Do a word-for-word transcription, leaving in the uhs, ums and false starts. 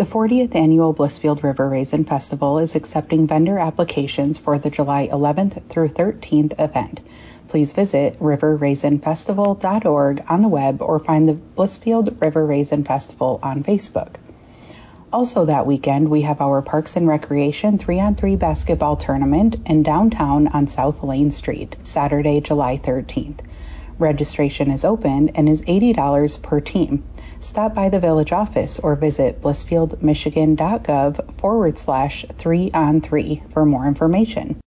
The fortieth Annual Blissfield River Raisin Festival is accepting vendor applications for the July eleventh through thirteenth event. Please visit river raisin festival dot org on the web or find the Blissfield River Raisin Festival on Facebook. Also that weekend, we have our Parks and Recreation three on three basketball tournament in downtown on South Lane Street, Saturday, July thirteenth. Registration is open and is eighty dollars per team. Stop by the village office or visit blissfieldmichigan.gov forward slash three on three for more information.